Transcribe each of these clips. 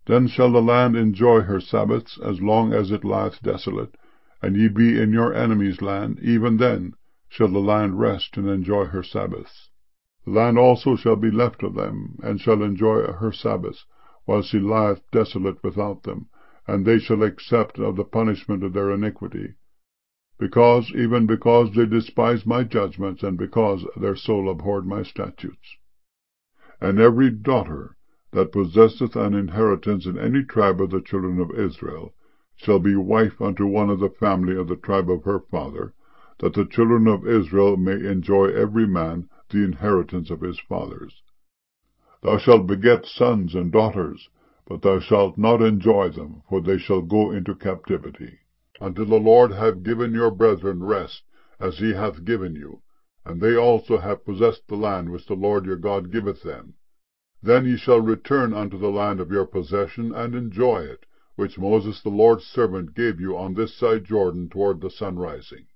Then shall the land enjoy her Sabbaths as long as it lieth desolate, and ye be in your enemy's land, even then shall the land rest and enjoy her Sabbaths. The land also shall be left of them, and shall enjoy her Sabbaths, while she lieth desolate without them, and they shall accept of the punishment of their iniquity, even because they despised my judgments, and because their soul abhorred my statutes. And every daughter that possesseth an inheritance in any tribe of the children of Israel shall be wife unto one of the family of the tribe of her father, that the children of Israel may enjoy every man the inheritance of his fathers. Thou shalt beget sons and daughters, but thou shalt not enjoy them, for they shall go into captivity, until the Lord have given your brethren rest, as he hath given you, and they also have possessed the land which the Lord your God giveth them. Then ye shall return unto the land of your possession, and enjoy it, which Moses the Lord's servant gave you on this side Jordan toward the sunrising.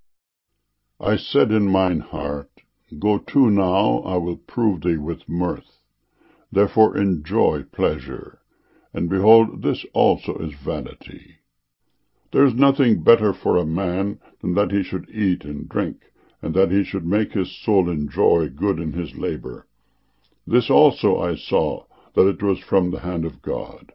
I said in mine heart, Go to now, I will prove thee with mirth. Therefore enjoy pleasure. And behold, this also is vanity. There is nothing better for a man than that he should eat and drink, and that he should make his soul enjoy good in his labor. This also I saw, that it was from the hand of God.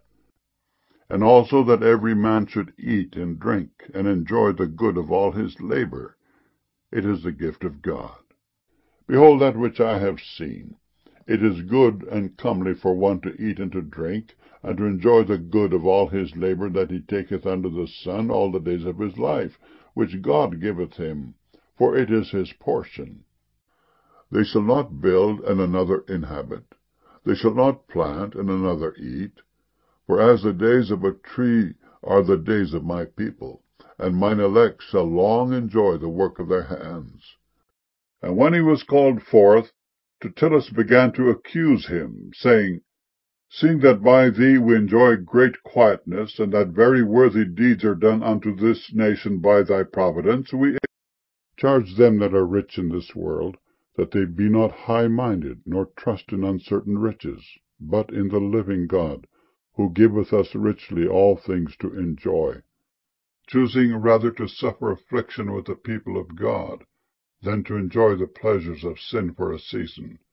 And also that every man should eat and drink, and enjoy the good of all his labor. It is the gift of God. Behold that which I have seen. It is good and comely for one to eat and to drink, and to enjoy the good of all his labor that he taketh under the sun all the days of his life, which God giveth him, for it is his portion. They shall not build, and another inhabit. They shall not plant, and another eat. For as the days of a tree are the days of my people, and mine elect shall long enjoy the work of their hands. And when he was called forth, Tertullus began to accuse him, saying, Seeing that by thee we enjoy great quietness, and that very worthy deeds are done unto this nation by thy providence, we charge them that are rich in this world, that they be not high-minded, nor trust in uncertain riches, but in the living God, who giveth us richly all things to enjoy, choosing rather to suffer affliction with the people of God, than to enjoy the pleasures of sin for a season,